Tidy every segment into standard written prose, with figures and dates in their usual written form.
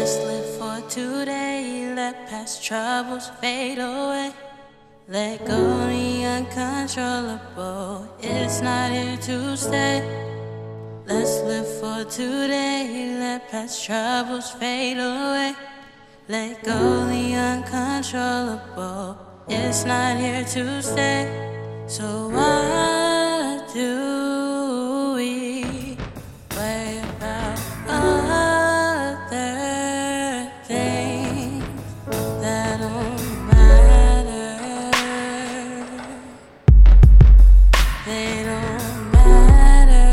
Let's live for today, let past troubles fade away. Let go the uncontrollable, it's not here to stay. Let's live for today, let past troubles fade away. Let go the uncontrollable, it's not here to stay. So what do we worry about other things that don't matter? They don't matter.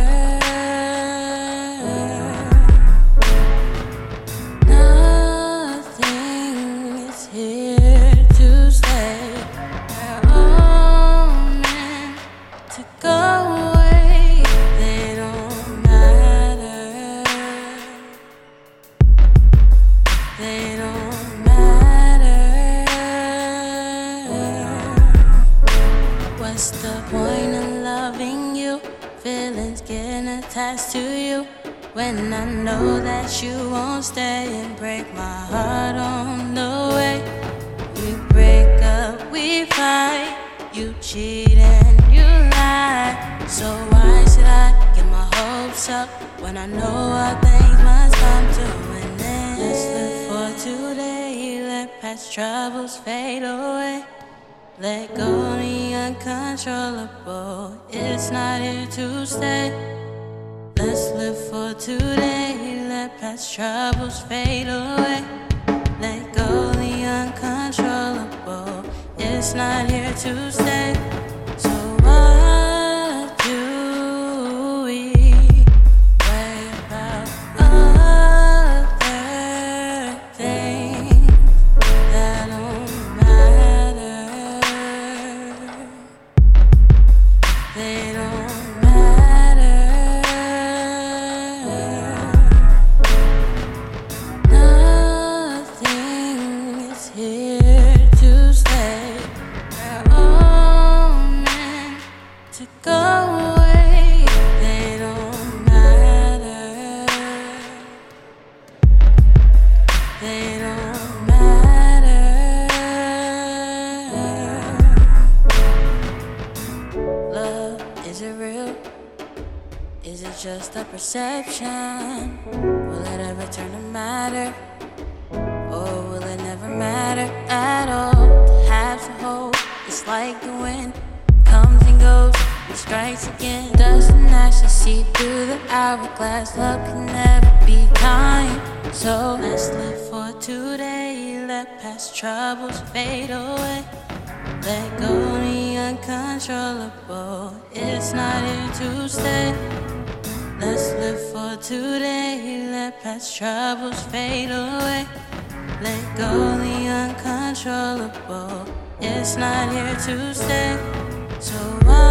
Nothing is here to stay. They're all meant to go away. They don't matter. They don't matter. What's the point of loving you? Feelings getting attached to you when I know that you won't stay and break my heart on the way. We break up, we fight. You cheat and you lie. So why should I get my hopes up when I know all things must come to an end? Let's live for today, let past troubles fade away. Let go the uncontrollable, it's not here to stay. Let's live for today, let past troubles fade away. Let go the uncontrollable, it's not here to stay. So what do we worry about other things that don't matter? They don't matter. Nothing is here to stay. They're all meant to go away. They don't matter. They don't matter. Love, is it real? Is it just a perception? Will it ever turn to matter? Or will it never matter at all? To have to hold, it's like the wind comes and goes, it strikes again. Dust and ashes see through the hourglass. Love can never be kind. So let's live for today, let past troubles fade away. Let go the uncontrollable, it's not here to stay. Let's live for today, let past troubles fade away. Let go the uncontrollable, it's not here to stay. So why